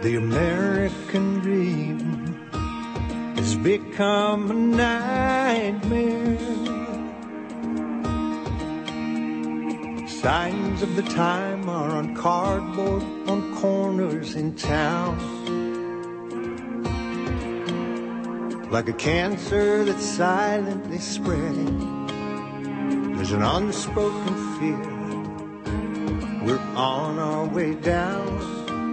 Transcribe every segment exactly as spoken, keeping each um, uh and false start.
The American dream has become a nightmare. Signs of the time are on cardboard on corners in town. Like a cancer that's silently spreading, there's an unspoken fear. We're on our way down.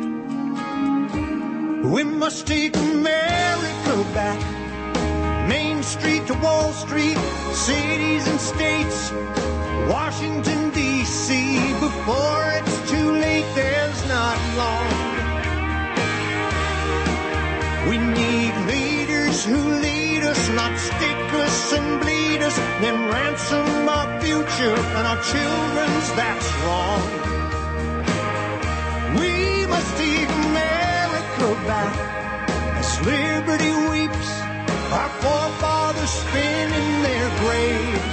We must take America back. Main Street to Wall Street, cities and states, Washington, D C Before it's too late, there's not long. We need leaders who lead us, not stick us and bleed us, then ransom our future and our children's, that's wrong. We must take America back as liberty weeps, our forefathers spin in their graves.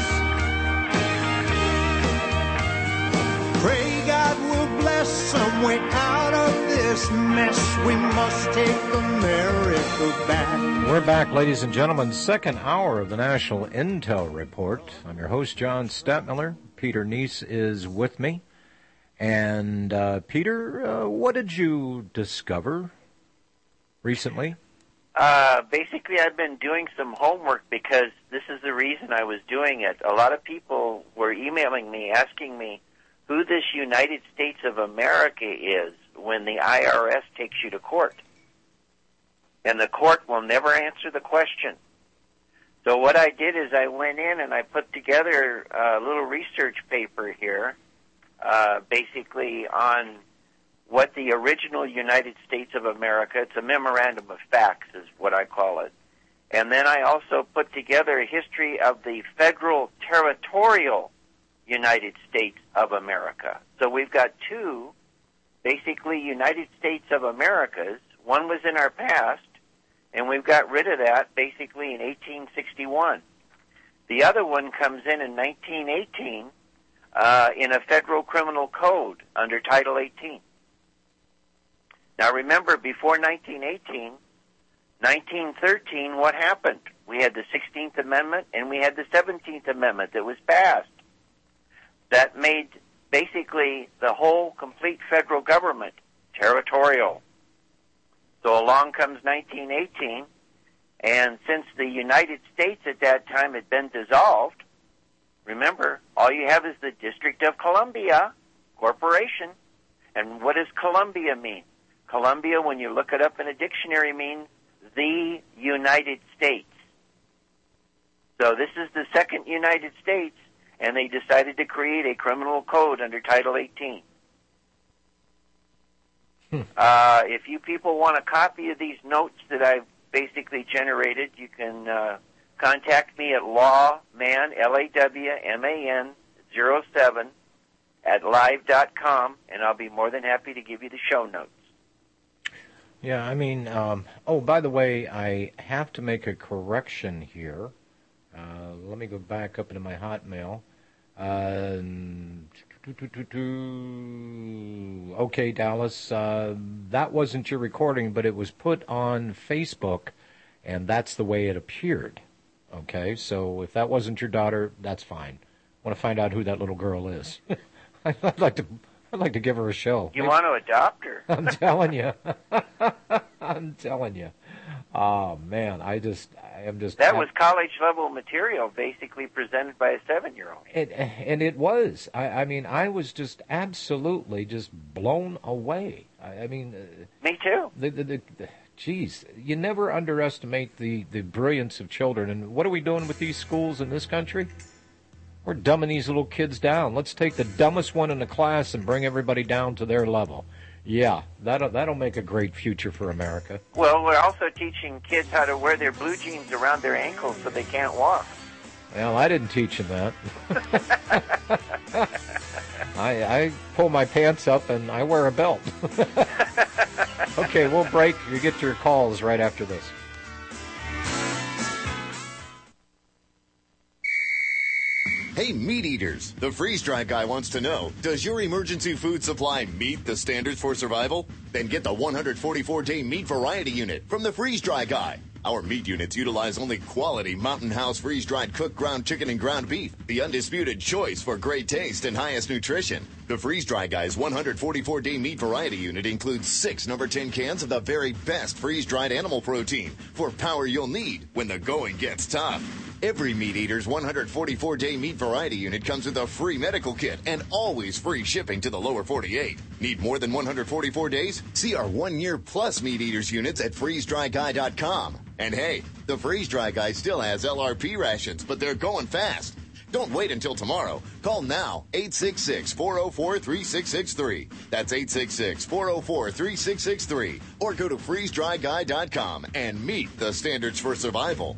Pray God will bless some way out of this mess. We must take America back. We're back, ladies and gentlemen. Second hour of the National Intel Report. I'm your host, John Stadtmiller. Peter Neese is with me. And, uh, Peter, uh, what did you discover recently? Uh, basically, I've been doing some homework because this is the reason I was doing it. A lot of people were emailing me, asking me who this United States of America is when the I R S takes you to court. And the court will never answer the question. So what I did is I went in and I put together a little research paper here, uh, basically on what the original United States of America, it's a memorandum of facts is what I call it. And then I also put together a history of the federal territorial United States of America. So we've got two, basically, United States of Americas. One was in our past, and we've got rid of that basically in eighteen sixty-one. The other one comes in in nineteen eighteen uh, in a federal criminal code under Title eighteen. Now remember, before nineteen eighteen, nineteen thirteen, what happened? We had the sixteenth Amendment and we had the seventeenth Amendment that was passed. That made basically the whole complete federal government territorial. So along comes nineteen eighteen, and since the United States at that time had been dissolved, remember, all you have is the District of Columbia Corporation. And what does Columbia mean? Columbia, when you look it up in a dictionary, means the United States. So this is the second United States, and they decided to create a criminal code under Title eighteen. Hmm. Uh, if you people want a copy of these notes that I've basically generated, you can uh, contact me at lawman, L A W M A N, zero seven at live dot com, and I'll be more than happy to give you the show notes. Yeah, I mean, um, oh, by the way, I have to make a correction here. Uh, let me go back up into my Hotmail. Uh, okay, Dallas, uh, that wasn't your recording, but it was put on Facebook, and that's the way it appeared. Okay, so if that wasn't your daughter, that's fine. I want to find out who that little girl is. I'd like to. I'd like to give her a show. You want to adopt her? I'm telling you. I'm telling you. Oh, man, I just, I am just... That was college-level material basically presented by a seven-year-old. It, and it was. I, I mean, I was just absolutely just blown away. I, I mean... Uh, Me too. The, the, the, the, geez, you never underestimate the, the brilliance of children. And what are we doing with these schools in this country? We're dumbing these little kids down. Let's take the dumbest one in the class and bring everybody down to their level. Yeah, that'll, that'll make a great future for America. Well, we're also teaching kids how to wear their blue jeans around their ankles so they can't walk. Well, I didn't teach them that. I, I pull my pants up and I wear a belt. Okay, we'll break. You get your calls right after this. Hey, meat eaters, the freeze-dry guy wants to know, does your emergency food supply meet the standards for survival? Then get the one hundred forty-four day meat variety unit from the Freeze Dry Guy. Our meat units utilize only quality Mountain House freeze-dried cooked ground chicken and ground beef, the undisputed choice for great taste and highest nutrition. The Freeze Dry Guy's one hundred forty-four day meat variety unit includes six number ten cans of the very best freeze-dried animal protein for power you'll need when the going gets tough. Every Meat Eater's one hundred forty-four day meat variety unit comes with a free medical kit and always free shipping to the lower forty-eight. Need more than one hundred forty-four days? See our one-year plus Meat Eaters units at freeze dry guy dot com. And hey, the Freeze Dry Guy still has L R P rations, but they're going fast. Don't wait until tomorrow. Call now, eight six six, four oh four, three six six three. That's eight six six, four oh four, three six six three. Or go to freeze dry guy dot com and meet the standards for survival.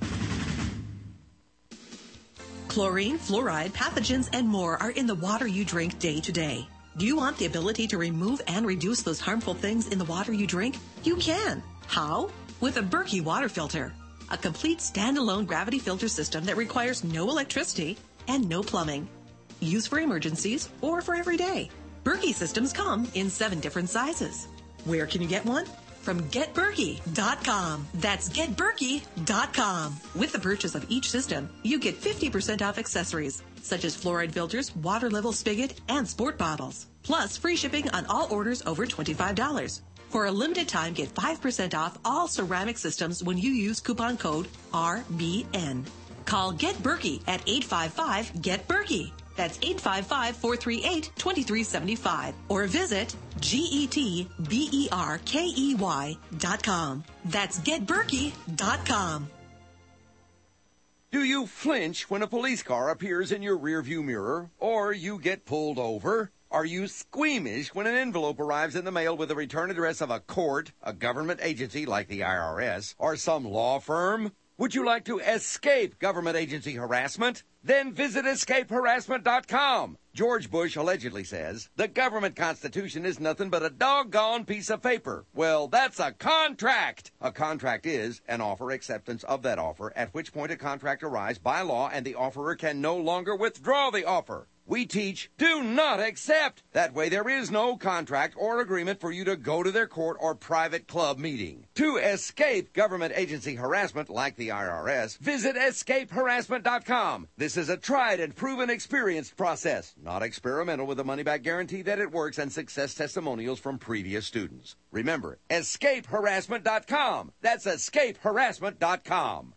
Chlorine, fluoride, pathogens, and more are in the water you drink day to day. Do you want the ability to remove and reduce those harmful things in the water you drink? You can. How? With a Berkey water filter. A complete standalone gravity filter system that requires no electricity and no plumbing. Use for emergencies or for every day. Berkey systems come in seven different sizes. Where can you get one? From get berkey dot com. That's get berkey dot com. With the purchase of each system, you get fifty percent off accessories, such as fluoride filters, water level spigot, and sport bottles. Plus, free shipping on all orders over twenty-five dollars. For a limited time, get five percent off all ceramic systems when you use coupon code R B N. Call Get Berkey at eight five five, get berkey. That's eight five five, four three eight, two three seven five. Or visit G E T B E R K E Y dot com. That's get berkey dot com. Do you flinch when a police car appears in your rearview mirror or you get pulled over? Are you squeamish when an envelope arrives in the mail with the return address of a court, a government agency like the I R S, or some law firm? Would you like to escape government agency harassment? Then visit escape harassment dot com. George Bush allegedly says, the government constitution is nothing but a doggone piece of paper. Well, that's a contract. A contract is an offer acceptance of that offer, at which point a contract arrives by law and the offerer can no longer withdraw the offer. We teach, do not accept. That way there is no contract or agreement for you to go to their court or private club meeting. To escape government agency harassment like the I R S, visit escape harassment dot com. This is a tried and proven experienced process, not experimental, with a money-back guarantee that it works and success testimonials from previous students. Remember, escape harassment dot com. That's escape harassment dot com.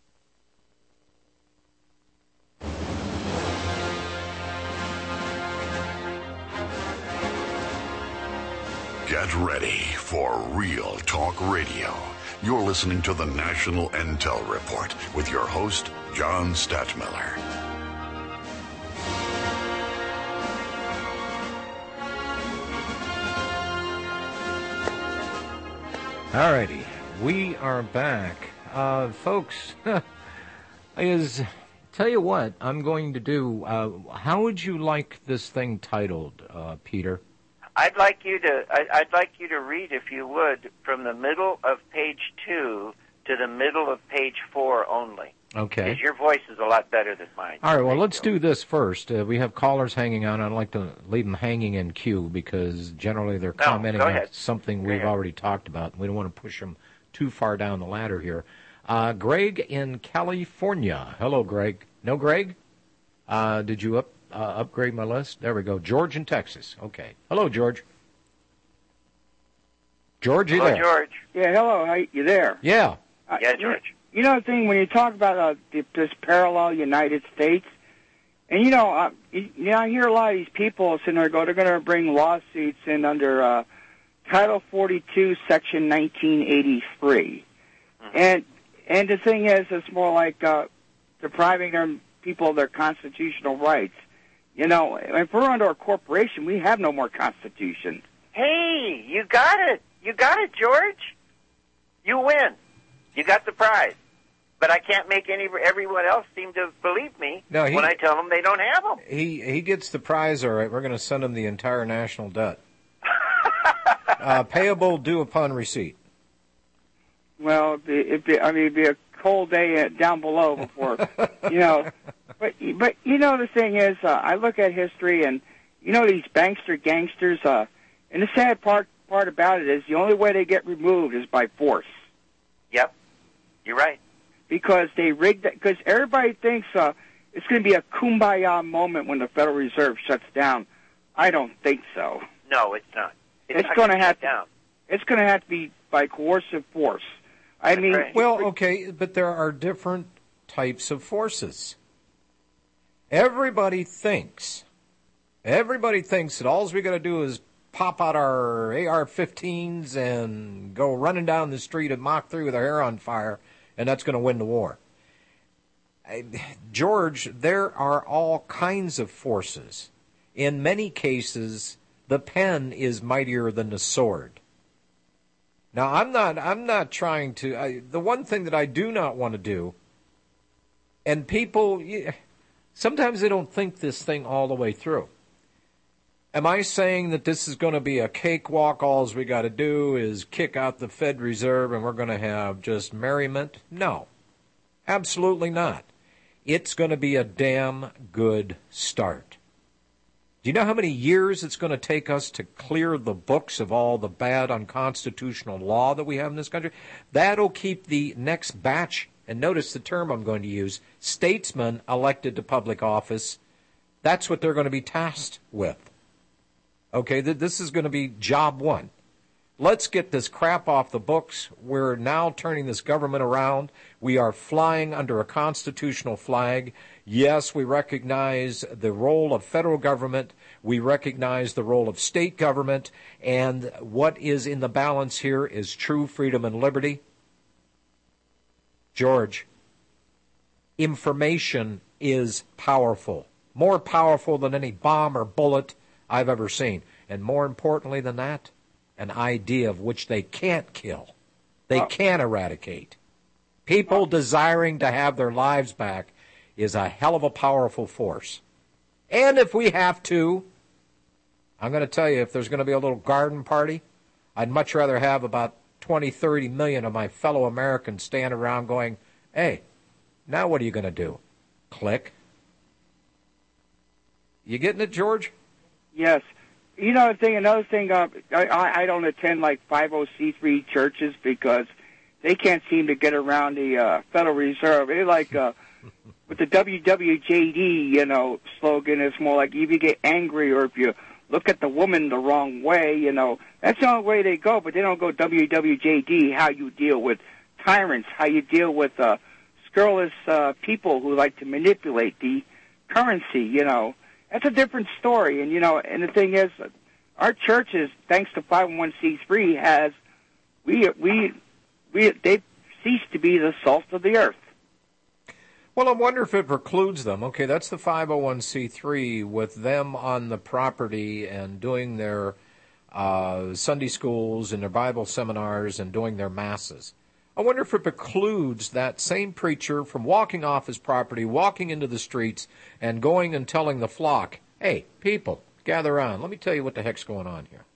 Get ready for Real Talk Radio. You're listening to the National Intel Report with your host, John Stadtmiller. All righty, we are back. Uh, folks, is, tell you what I'm going to do. Uh, how would you like this thing titled, uh, Peter? I'd like you to I, I'd like you to read, if you would, from the middle of page two to the middle of page four only. Okay. Because your voice is a lot better than mine. All right, well, let's do this first. Uh, we have callers hanging on. I'd like to leave them hanging in queue because generally they're No, commenting go on ahead. something Go we've ahead. already talked about. We don't want to push them too far down the ladder here. Uh, Greg in California. Hello, Greg. No, Greg? Uh, did you up? Uh, upgrade my list. There we go. George in Texas. Okay. Hello, George. George, you Hello, there? George. Yeah, hello. How you there? Yeah. Uh, Yeah, you- George. You know the thing when you talk about uh, the, this parallel United States, and you know, uh, you, you know, I hear a lot of these people sitting there go, they're going to bring lawsuits in under uh, Title forty-two, Section nineteen eighty-three, mm-hmm. and and the thing is, it's more like uh, depriving their people of their constitutional rights. You know, if we're under a corporation, we have no more constitution. Hey, you got it. You got it, George. You win. You got the prize. But I can't make any everyone else seem to believe me No, he- when I tell them they don't have them. He he gets the prize, all right. We're going to send him the entire national debt. uh, payable due upon receipt. Well, it'd be, it'd be, I mean, it'd be a cold day uh, down below before, you know. But but you know the thing is, uh, I look at history, and you know these bankster gangsters. Uh, and the sad part part about it is the only way they get removed is by force. Yep, you're right. Because they rigged that. Because everybody thinks uh, it's going to be a kumbaya moment when the Federal Reserve shuts down. I don't think so. No, it's not. It's, it's not going to shut have to. Down. It's going to have to be by coercive force. I mean, right. Well, okay, but there are different types of forces. Everybody thinks, everybody thinks that all we got to do is pop out our A R fifteens and go running down the street at Mach three with our hair on fire, and that's going to win the war. I, George, there are all kinds of forces. In many cases, the pen is mightier than the sword. Now, I'm not, I'm not trying to, I, the one thing that I do not want to do, and people, sometimes they don't think this thing all the way through. Am I saying that this is going to be a cakewalk, all we got to do is kick out the Fed Reserve and we're going to have just merriment? No, absolutely not. It's going to be a damn good start. Do you know how many years it's going to take us to clear the books of all the bad unconstitutional law that we have in this country? That'll keep the next batch, and notice the term I'm going to use, statesmen elected to public office. That's what they're going to be tasked with. Okay, this is going to be job one. Let's get this crap off the books. We're now turning this government around. We are flying under a constitutional flag. Yes, we recognize the role of federal government. We recognize the role of state government. And what is in the balance here is true freedom and liberty. George, information is powerful, more powerful than any bomb or bullet I've ever seen. And more importantly than that, an idea of which they can't kill, they oh. can't eradicate. People oh. desiring to have their lives back is a hell of a powerful force. And if we have to, I'm going to tell you, if there's going to be a little garden party, I'd much rather have about twenty, thirty million of my fellow Americans stand around going, hey, now what are you going to do? Click. You getting it, George? Yes. You know, the thing, another thing, uh, I, I don't attend like five oh c three churches because they can't seem to get around the uh, Federal Reserve. They're like, uh, with the W W J D, you know, slogan, it's more like if you get angry or if you look at the woman the wrong way, you know, that's the only way they go, but they don't go W W J D, how you deal with tyrants, how you deal with uh, scurrilous uh, people who like to manipulate the currency, you know. That's a different story, and you know, and the thing is, our churches, thanks to five oh one c three, has we we we they ceased to be the salt of the earth. Well, I wonder if it precludes them. Okay, that's the five oh one c three with them on the property and doing their uh, Sunday schools and their Bible seminars and doing their masses. I wonder if it precludes that same preacher from walking off his property, walking into the streets, and going and telling the flock, hey, people, gather around. Let me tell you what the heck's going on here.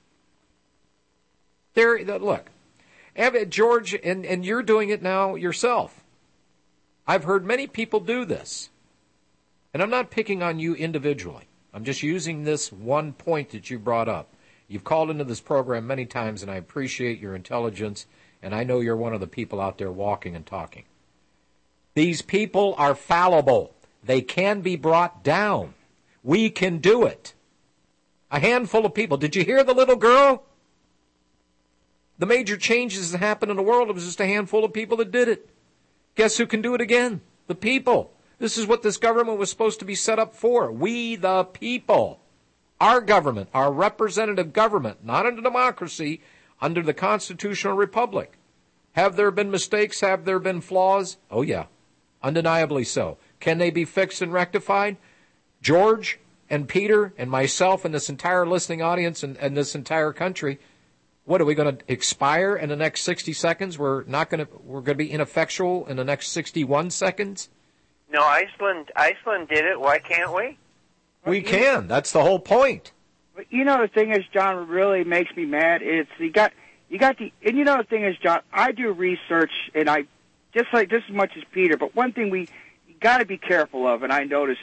There, look, George, and, and you're doing it now yourself. I've heard many people do this. And I'm not picking on you individually. I'm just using this one point that you brought up. You've called into this program many times, and I appreciate your intelligence. And I know you're one of the people out there walking and talking. These people are fallible. They can be brought down. We can do it. A handful of people. Did you hear the little girl? The major changes that happened in the world, it was just a handful of people that did it. Guess who can do it again? The people. This is what this government was supposed to be set up for. We the people. Our government, our representative government, not under democracy, under the constitutional republic. Have there been mistakes? Have there been flaws? Oh, yeah, undeniably so. Can they be fixed and rectified? George and Peter and myself and this entire listening audience and, and this entire country, what, are we going to expire in the next sixty seconds? We're not going to, we're going to be ineffectual in the next sixty-one seconds? No, Iceland, Iceland did it. Why can't we? We can. That's the whole point. But you know, the thing is, John, what really makes me mad is you got, you got the, and you know, the thing is, John, I do research, and I, just like, just as much as Peter, but one thing we got to be careful of, and I notice is,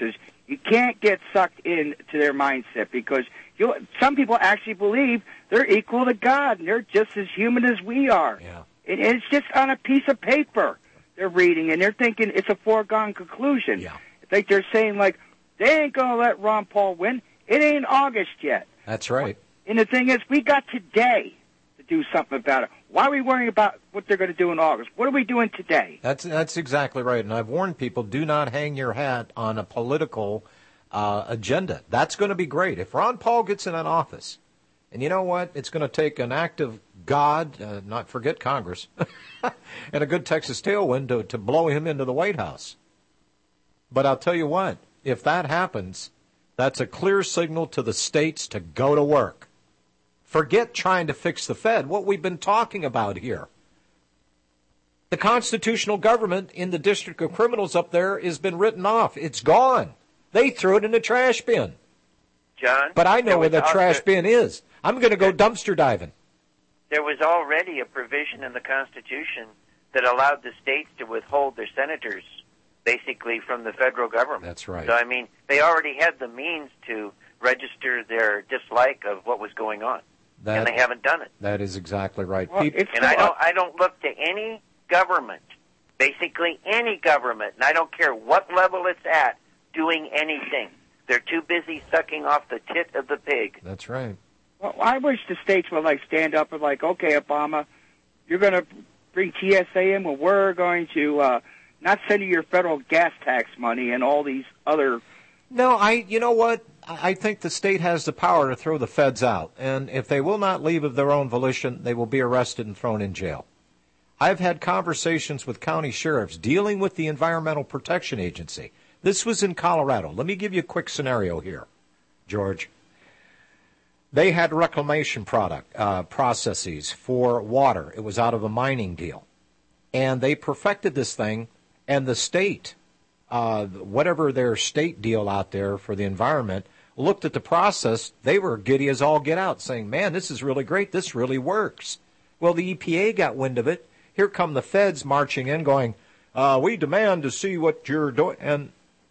You can't get sucked into their mindset because you, some people actually believe they're equal to God and they're just as human as we are. Yeah. And it's just on a piece of paper they're reading, and they're thinking it's a foregone conclusion. Yeah. It's like they're saying, like, they ain't going to let Ron Paul win. It ain't August yet. That's right. And the thing is, we got today to do something about it. Why are we worrying about what they're going to do in August? What are we doing today? That's that's exactly right. And I've warned people, do not hang your hat on a political uh, agenda. That's going to be great. If Ron Paul gets in an office, and you know what? It's going to take an act of God, uh, not forget Congress, and a good Texas tailwind to, to blow him into the White House. But I'll tell you what, if that happens, that's a clear signal to the states to go to work. Forget trying to fix the Fed, what we've been talking about here. The constitutional government in the District of Criminals up there has been written off. It's gone. They threw it in the trash bin. John? But I know where the also, trash bin is. I'm going to go dumpster diving. There was already a provision in the Constitution that allowed the states to withhold their senators, basically, from the federal government. That's right. So, I mean, they already had the means to register their dislike of what was going on, That, and they haven't done it. That is exactly right. Well, People, it's And I don't, I don't look to any government, basically any government, and I don't care what level it's at, doing anything. They're too busy sucking off the tit of the pig. that's right. Well, I wish the states would, like, stand up and, like, okay, Obama, you're going to bring T S A in, well, we're going to uh, not send you your federal gas tax money and all these other... No, I. You know what? I think the state has the power to throw the feds out, and if they will not leave of their own volition, they will be arrested and thrown in jail. I've had conversations with county sheriffs dealing with the Environmental Protection Agency. This was in Colorado. Let me give you a quick scenario here, George. They had reclamation product uh, processes for water. It was out of a mining deal. And they perfected this thing, and the state, uh, whatever their state deal out there for the environment, looked at the process. They were giddy as all get out, saying, man, this is really great. This really works. Well, the E P A got wind of it. Here come the feds marching in going, uh, we demand to see what you're doing. And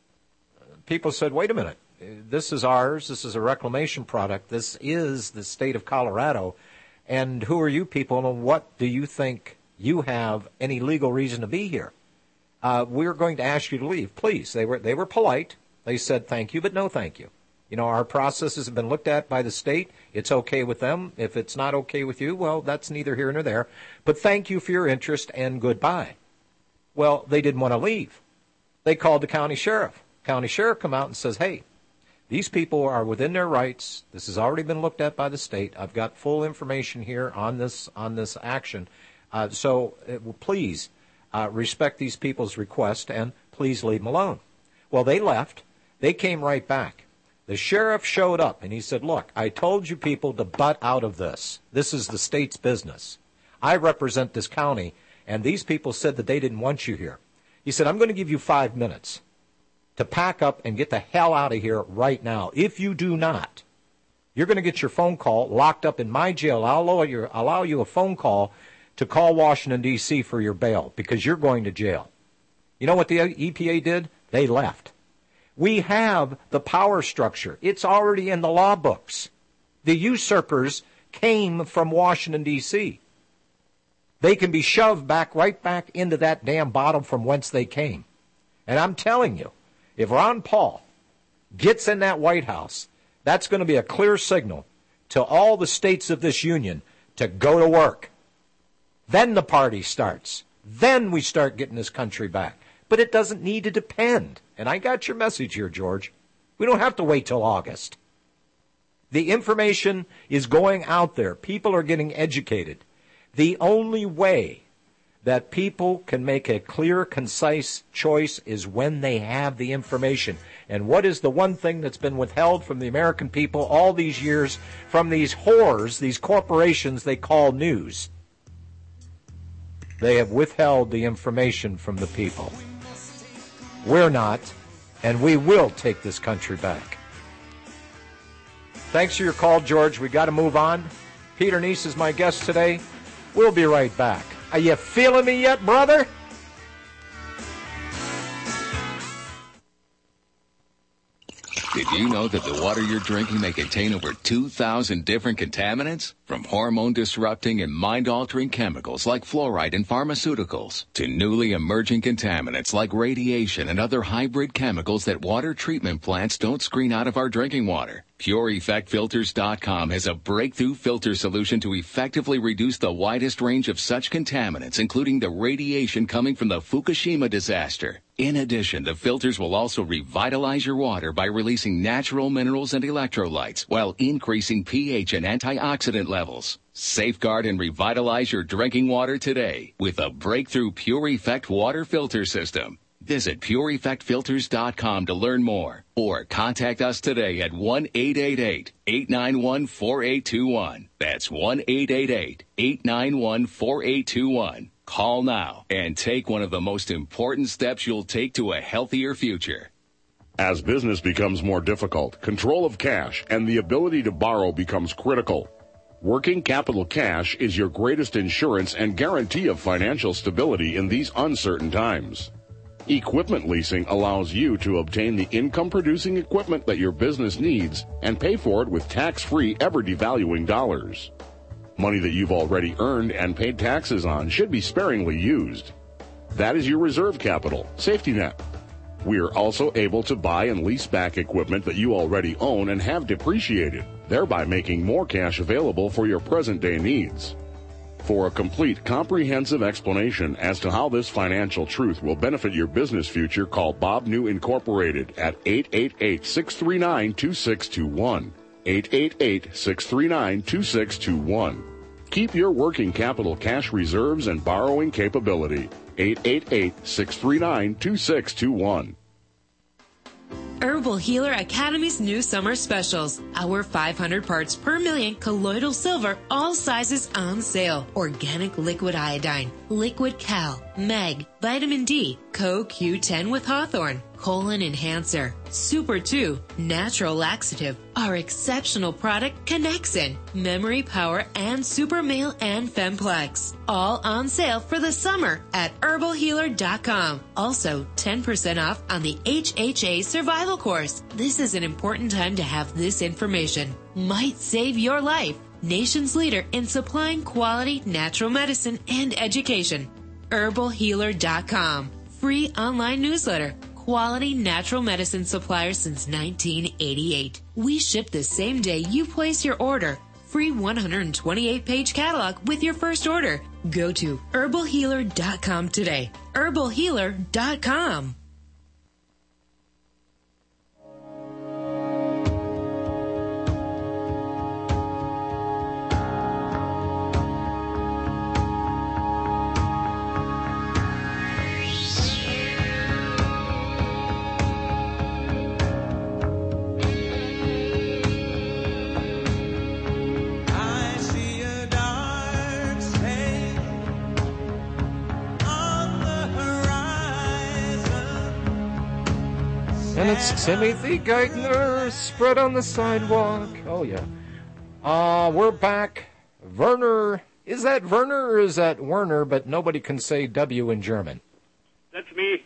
people said, wait a minute. This is ours. This is a reclamation product. This is the state of Colorado. And who are you people, and what do you think you have any legal reason to be here? Uh, we're going to ask you to leave. Please. They were they were polite. They said thank you, but no thank you. You know, our processes have been looked at by the state. It's okay with them. If it's not okay with you, well, that's neither here nor there. But thank you for your interest and goodbye. Well, they didn't want to leave. They called the county sheriff. County sheriff come out and says, hey, these people are within their rights. This has already been looked at by the state. I've got full information here on this on this action. Uh, so uh, please uh, respect these people's request and please leave them alone. Well, they left. They came right back. The sheriff showed up and he said, look, I told you people to butt out of this. This is the state's business. I represent this county, and these people said that they didn't want you here. He said, I'm going to give you five minutes to pack up and get the hell out of here right now. If you do not, you're going to get your phone call locked up in my jail. I'll allow you, allow you a phone call to call Washington, D C for your bail because you're going to jail. You know what the E P A did? They left. We have the power structure. It's already in the law books. The usurpers came from Washington, D C They can be shoved back right back into that damn bottom from whence they came. And I'm telling you, if Ron Paul gets in that White House, that's going to be a clear signal to all the states of this union to go to work. Then the party starts. Then we start getting this country back. But it doesn't need to depend. And I got your message here, George. We don't have to wait till August. The information is going out there. People are getting educated. The only way that people can make a clear, concise choice is when they have the information. And what is the one thing that's been withheld from the American people all these years from these whores, these corporations they call news? They have withheld the information from the people. We're not, and we will take this country back. Thanks for your call, George. We got to move on. Peter Neese is my guest today. We'll be right back. Are you feeling me yet, brother? Do you know that the water you're drinking may contain over two thousand different contaminants? From hormone-disrupting and mind-altering chemicals like fluoride and pharmaceuticals to newly emerging contaminants like radiation and other hybrid chemicals that water treatment plants don't screen out of our drinking water. Pure Effect Filters dot com has a breakthrough filter solution to effectively reduce the widest range of such contaminants, including the radiation coming from the Fukushima disaster. In addition, the filters will also revitalize your water by releasing natural minerals and electrolytes while increasing pH and antioxidant levels. Safeguard and revitalize your drinking water today with a breakthrough Pure Effect water filter system. Visit Pure Effect Filters dot com to learn more or contact us today at one eight eight eight, eight nine one, four eight two one. That's one eight eight eight, eight nine one, four eight two one. Call now and take one of the most important steps you'll take to a healthier future. As business becomes more difficult, control of cash and the ability to borrow becomes critical. Working capital cash is your greatest insurance and guarantee of financial stability in these uncertain times. Equipment leasing allows you to obtain the income-producing equipment that your business needs and pay for it with tax-free, ever-devaluing dollars. Money that you've already earned and paid taxes on should be sparingly used. That is your reserve capital, safety net. We are also able to buy and lease back equipment that you already own and have depreciated, thereby making more cash available for your present-day needs. For a complete, comprehensive explanation as to how this financial truth will benefit your business future, call Bob New Incorporated at eight eight eight, six three nine, two six two one. eight eight eight, six three nine, two six two one. Keep your working capital cash reserves and borrowing capability. eight eight eight, six three nine, two six two one. Herbal Healer Academy's new summer specials. Our five hundred parts per million colloidal silver, all sizes on sale. Organic liquid iodine, liquid cal, mag, vitamin D, Co Q ten with Hawthorne, colon enhancer, Super two, natural laxative, our exceptional product Connexin, memory power, and Super Male and Femplex. All on sale for the summer at herbal healer dot com. Also, ten percent off on the H H A Survival Course. This is an important time to have this information. Might save your life. Nation's leader in supplying quality natural medicine and education. herbal healer dot com. Free online newsletter. Quality natural medicine supplier since nineteen eighty-eight. We ship the same day you place your order. Free one hundred twenty-eight page catalog with your first order. Go to herbal healer dot com today. herbal healer dot com. And it's Timothy Geithner spread on the sidewalk. Oh, yeah. Uh, we're back. Werner. Is that Werner or is that Werner, but nobody can say W in German? That's me.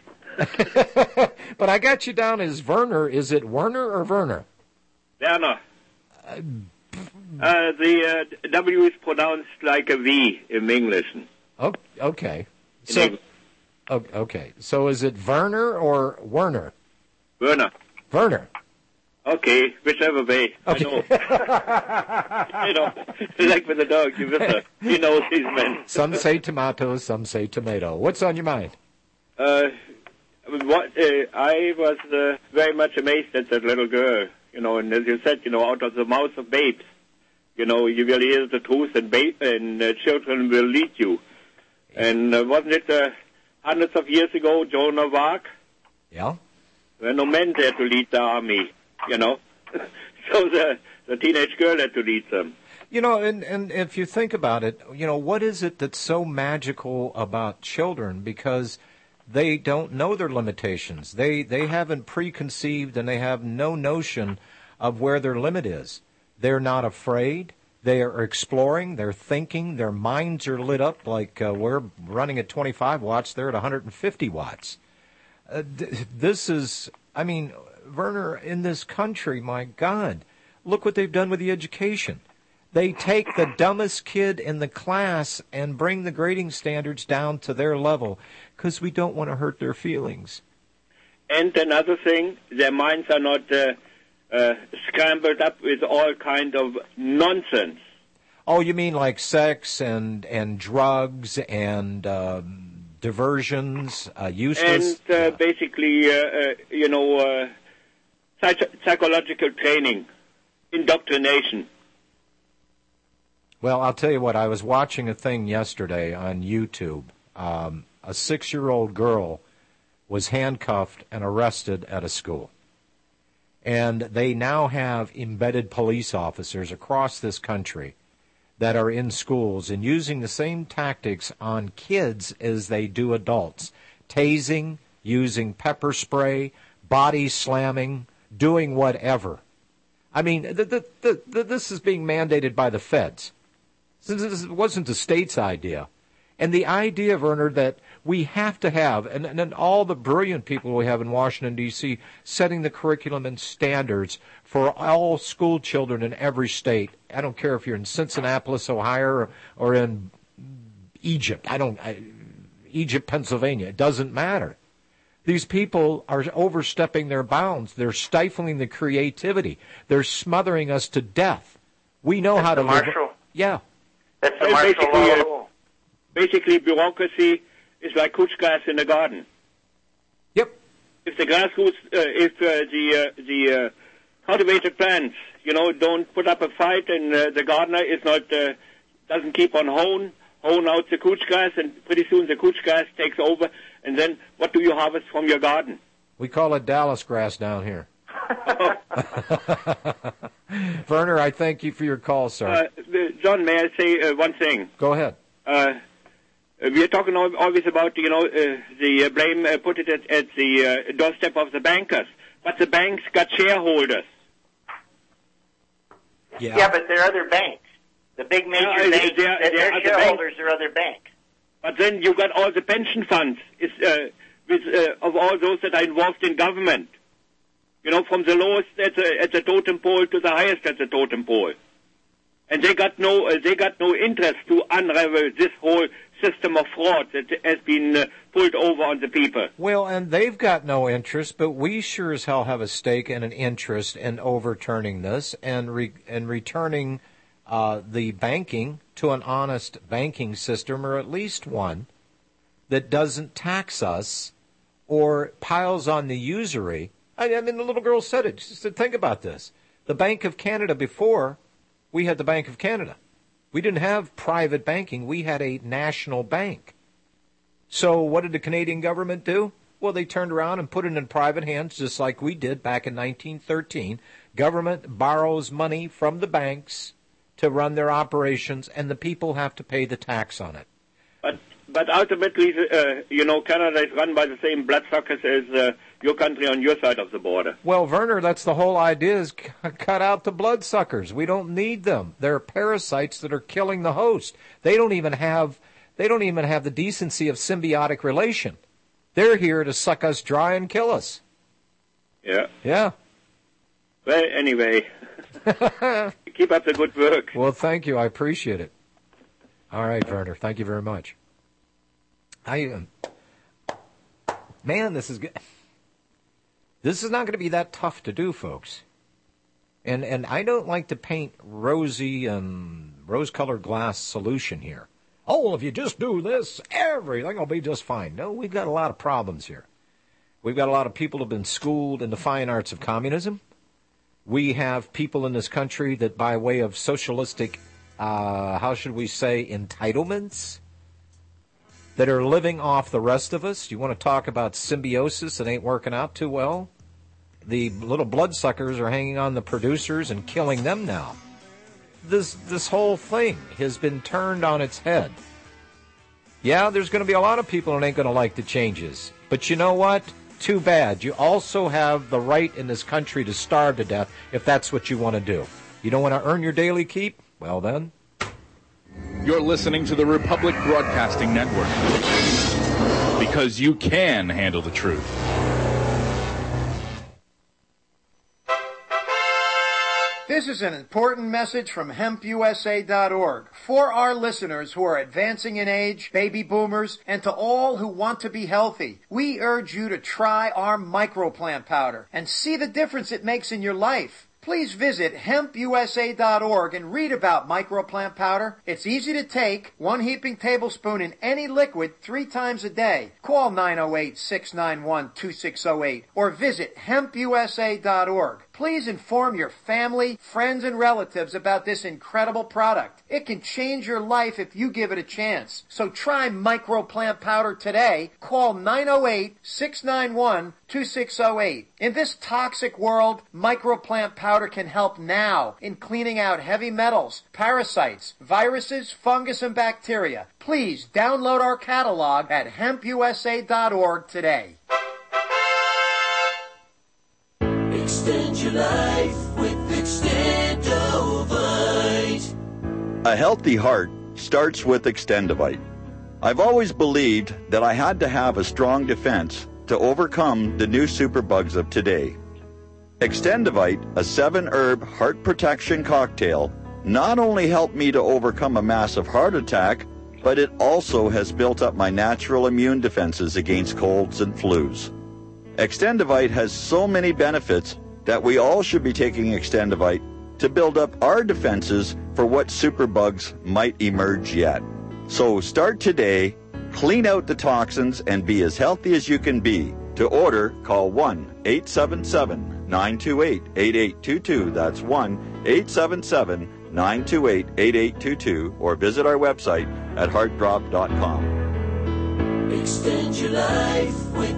But I got you down as Werner. Is it Werner or Werner? Werner. Uh, uh, the uh, W is pronounced like a V in English. Oh, okay. So, oh, okay. So is it Werner or Werner? Werner. Werner. Okay, whichever way. Okay. I know. You know, like with the dog, you know, he knows these men. Some say tomato, some say tomato. What's on your mind? Uh, what, uh, I was uh, very much amazed at that little girl, you know, and as you said, you know, out of the mouth of babes, you know, you will hear the truth and, babe, and uh, children will lead you. And uh, wasn't it uh, hundreds of years ago, Joan of Arc? Yeah. There were no men there to lead the army, you know. So the, the teenage girl had to lead them. You know, and, and if you think about it, you know, what is it that's so magical about children? Because they don't know their limitations. They they haven't preconceived and they have no notion of where their limit is. They're not afraid. They are exploring. They're thinking. Their minds are lit up like uh, we're running at twenty-five watts. They're at one hundred fifty watts. Uh, th- this is, I mean, Werner, in this country, my God, look what they've done with the education. They take the dumbest kid in the class and bring the grading standards down to their level because we don't want to hurt their feelings. And another thing, their minds are not uh, uh, scrambled up with all kind of nonsense. Oh, you mean like sex and and drugs and um, diversions, uh, useless? And uh, yeah. basically, uh, uh, you know, uh, psych- psychological training, indoctrination. Well, I'll tell you what, I was watching a thing yesterday on YouTube. Um, a six-year-old girl was handcuffed and arrested at a school. And they now have embedded police officers across this country that are in schools and using the same tactics on kids as they do adults. Tasing, using pepper spray, body slamming, doing whatever. I mean, the, the, the, the, this is being mandated by the feds. This wasn't the state's idea. And the idea, Werner, that we have to have, and, and, and all the brilliant people we have in Washington, D C, setting the curriculum and standards for all school children in every state. I don't care if you're in Cincinnati, Ohio, or, or in Egypt. I don't, I, Egypt, Pennsylvania. It doesn't matter. These people are overstepping their bounds. They're stifling the creativity. They're smothering us to death. We know That's how to live. Marshall. Yeah. That's the martial basically, law uh, rule. Basically, bureaucracy is like couch grass in the garden. Yep. If the grass roots, uh, if uh, the uh, the uh, cultivated plants, you know, don't put up a fight, and uh, the gardener is not uh, doesn't keep on hoeing, hoeing out the couch grass, and pretty soon the couch grass takes over, and then what do you harvest from your garden? We call it Dallas grass down here. Werner, I thank you for your call, sir. Uh, John, may I say uh, one thing? Go ahead. Uh, we are talking always about, you know, uh, the uh, blame, uh, put it at, at the uh, doorstep of the bankers. But the banks got shareholders. Yeah, yeah but there are other banks. The big major uh, banks, they are, their they are shareholders the are other banks. But then you got all the pension funds it's, uh, with, uh, of all those that are involved in government. You know, from the lowest at the, at the totem pole to the highest at the totem pole. And they got no, uh, they got no interest to unravel this whole system of fraud that has been uh, pulled over on the people. Well, and they've got no interest, but we sure as hell have a stake and an interest in overturning this and re- and returning uh, the banking to an honest banking system, or at least one that doesn't tax us or piles on the usury. I, I mean, the little girl said it. She said, think about this. The Bank of Canada before, we had the Bank of Canada. We didn't have private banking. We had a national bank. So what did the Canadian government do? Well, they turned around and put it in private hands, just like we did back in nineteen thirteen. Government borrows money from the banks to run their operations, and the people have to pay the tax on it. But but ultimately, uh, you know, Canada is run by the same bloodsuckers as uh, your country on your side of the border. Well, Werner, that's the whole idea, is c- cut out the bloodsuckers. We don't need them. They're parasites that are killing the host. They don't even have they don't even have the decency of symbiotic relation. They're here to suck us dry and kill us. Yeah. Yeah. Well, anyway, keep up the good work. Well, thank you. I appreciate it. All right, Werner. Thank you very much. I, um, man, this is good. This is not going to be that tough to do, folks. And and I don't like to paint rosy and rose-colored glass solution here. Oh, if you just do this, everything will be just fine. No, we've got a lot of problems here. We've got a lot of people who have been schooled in the fine arts of communism. We have people in this country that, by way of socialistic, uh, how should we say, entitlements, that are living off the rest of us. You want to talk about symbiosis that ain't working out too well? The little bloodsuckers are hanging on the producers and killing them now. This this whole thing has been turned on its head. Yeah, there's going to be a lot of people that ain't going to like the changes. But you know what? Too bad. You also have the right in this country to starve to death if that's what you want to do. You don't want to earn your daily keep? Well, then. You're listening to the Republic Broadcasting Network. Because you can handle the truth. This is an important message from hemp U S A dot org for our listeners who are advancing in age, baby boomers, and to all who want to be healthy. We urge you to try our microplant powder and see the difference it makes in your life. Please visit hemp U S A dot org and read about microplant powder. It's easy to take, one heaping tablespoon in any liquid three times a day. Call nine oh eight, six nine one, two six oh eight or visit hemp U S A dot org. Please inform your family, friends, and relatives about this incredible product. It can change your life if you give it a chance. So try microplant powder today. Call nine oh eight, six nine one, two six oh eight. In this toxic world, microplant powder can help now in cleaning out heavy metals, parasites, viruses, fungus, and bacteria. Please download our catalog at hemp U S A dot org today. Extend your life with Extendovite. A healthy heart starts with Extendovite. I've always believed that I had to have a strong defense to overcome the new superbugs of today. Extendovite, a seven-herb heart protection cocktail, not only helped me to overcome a massive heart attack, but it also has built up my natural immune defenses against colds and flus. Extendovite has so many benefits that we all should be taking Extendovite to build up our defenses for what superbugs might emerge yet. So start today, clean out the toxins, and be as healthy as you can be. To order, call one eight seven seven, nine two eight, eight eight two two. That's one eight seven seven, nine two eight, eight eight two two, or visit our website at heart drop dot com. Extend your life with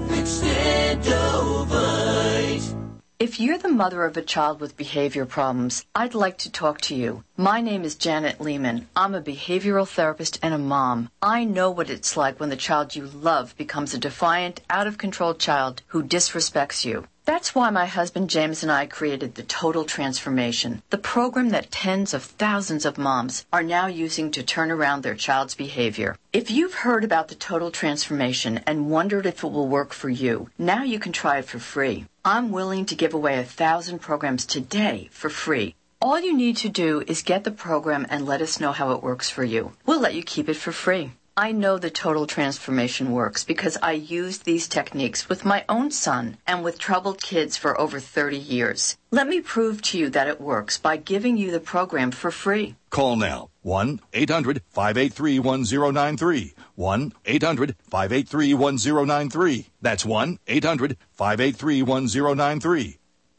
Extendovite. If you're the mother of a child with behavior problems, I'd like to talk to you. My name is Janet Lehman. I'm a behavioral therapist and a mom. I know what it's like when the child you love becomes a defiant, out-of-control child who disrespects you. That's why my husband James and I created the Total Transformation, the program that tens of thousands of moms are now using to turn around their child's behavior. If you've heard about the Total Transformation and wondered if it will work for you, now you can try it for free. I'm willing to give away a thousand programs today for free. All you need to do is get the program and let us know how it works for you. We'll let you keep it for free. I know the Total Transformation works because I used these techniques with my own son and with troubled kids for over thirty years. Let me prove to you that it works by giving you the program for free. Call now. one eight hundred, five eight three, one zero nine three. one eight hundred, five eight three, one zero nine three. That's one eight hundred, five eight three, one zero nine three.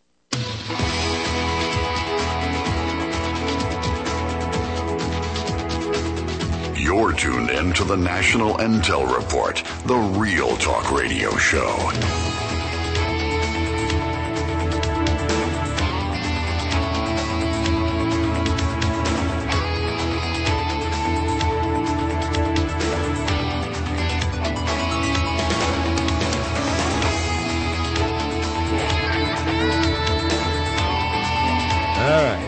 You're tuned in to the National Intel Report, the Real Talk Radio Show. All right.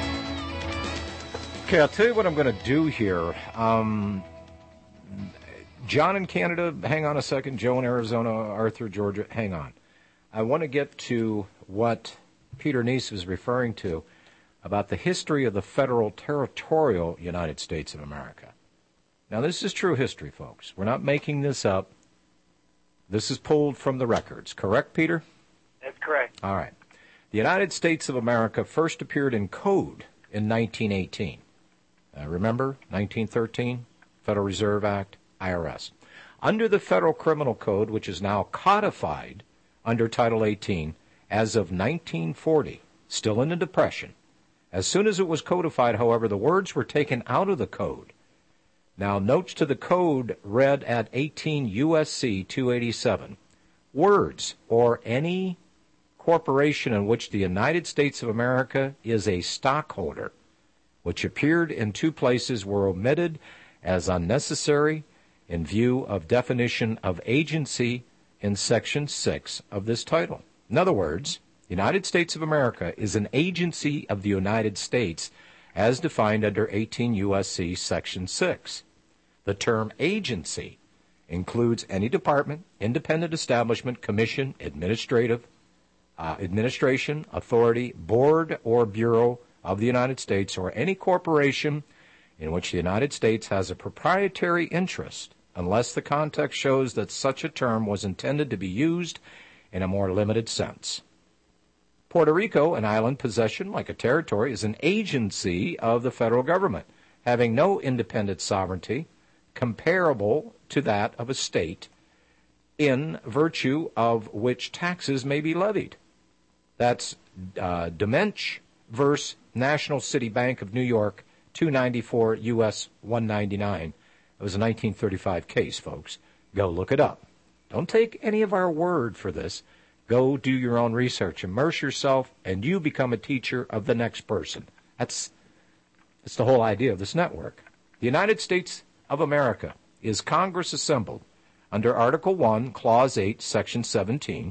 Okay, I'll tell you what I'm going to do here. Um, John in Canada, hang on a second. Joe in Arizona, Arthur, Georgia, hang on. I want to get to what Peter Neese was referring to about the history of the federal territorial United States of America. Now, this is true history, folks. We're not making this up. This is pulled from the records. Correct, Peter? That's correct. All right. The United States of America first appeared in code in nineteen eighteen. Uh, remember, nineteen thirteen, Federal Reserve Act, I R S. Under the Federal Criminal Code, which is now codified under Title eighteen, as of nineteen forty, still in the Depression. As soon as it was codified, however, the words were taken out of the code. Now, notes to the code read at eighteen U S C two eighty-seven. Words or any corporation in which the United States of America is a stockholder, which appeared in two places, were omitted as unnecessary in view of definition of agency in Section six of this title. In other words, the United States of America is an agency of the United States as defined under eighteen U S C Section six. The term agency includes any department, independent establishment, commission, administrative, uh, administration, authority, board, or bureau of the United States or any corporation in which the United States has a proprietary interest, unless the context shows that such a term was intended to be used in a more limited sense. Puerto Rico, an island possession like a territory, is an agency of the federal government, having no independent sovereignty comparable to that of a state, in virtue of which taxes may be levied. That's uh, Demench versus National City Bank of New York, two ninety-four U S one ninety-nine. It was a nineteen thirty-five case, folks. Go look it up. Don't take any of our word for this. Go do your own research. Immerse yourself, and you become a teacher of the next person. That's, that's the whole idea of this network. The United States of America is Congress assembled under Article one, Clause eight, Section seventeen,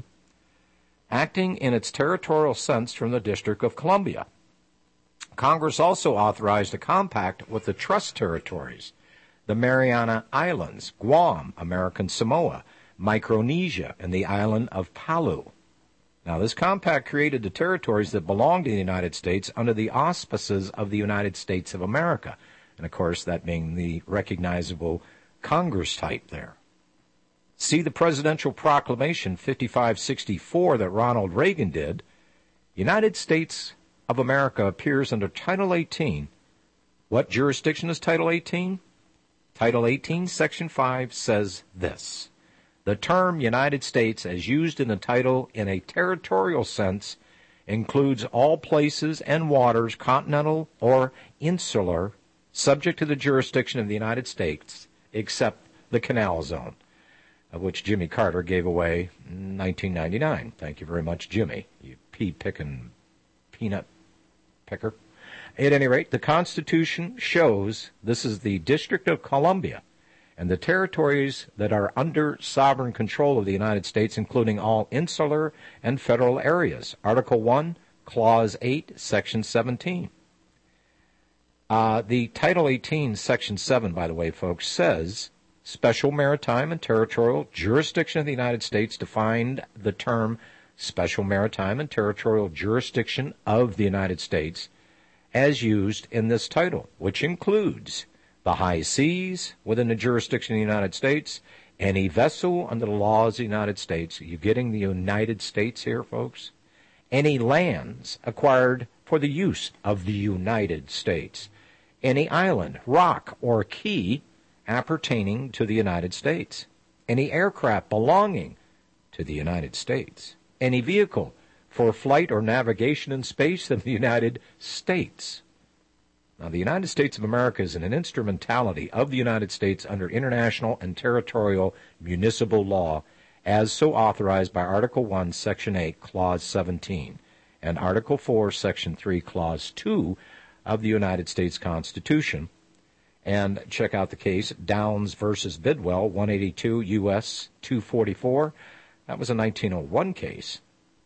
acting in its territorial sense from the District of Columbia. Congress also authorized a compact with the Trust Territories, the Mariana Islands, Guam, American Samoa, Micronesia, and the island of Palau. Now, this compact created the territories that belong to the United States under the auspices of the United States of America, and, of course, that being the recognizable Congress type there. See the Presidential Proclamation fifty-five sixty-four that Ronald Reagan did. United States of America appears under Title eighteen. What jurisdiction is Title eighteen? Title eighteen, Section five says this: the term United States, as used in the title in a territorial sense, includes all places and waters, continental or insular, subject to the jurisdiction of the United States, except the Canal Zone, of which Jimmy Carter gave away in nineteen ninety-nine. Thank you very much, Jimmy, you pea-picking peanut picker. At any rate, the Constitution shows this is the District of Columbia, and the territories that are under sovereign control of the United States, including all insular and federal areas. Article one, Clause eight, Section seventeen. Uh, the Title eighteen, Section seven, by the way, folks, says special maritime and territorial jurisdiction of the United States, defined the term special maritime and territorial jurisdiction of the United States as used in this title, which includes the high seas within the jurisdiction of the United States, any vessel under the laws of the United States. Are you getting the United States here, folks? Any lands acquired for the use of the United States. Any island, rock, or key appertaining to the United States. Any aircraft belonging to the United States. Any vehicle for flight or navigation in space of the United States. Now, the United States of America is an instrumentality of the United States under international and territorial municipal law, as so authorized by Article one, Section eight, Clause seventeen, and Article four, Section three, Clause two of the United States Constitution. And check out the case, Downs versus Bidwell, one eighty-two U S two forty-four. That was a nineteen oh one case.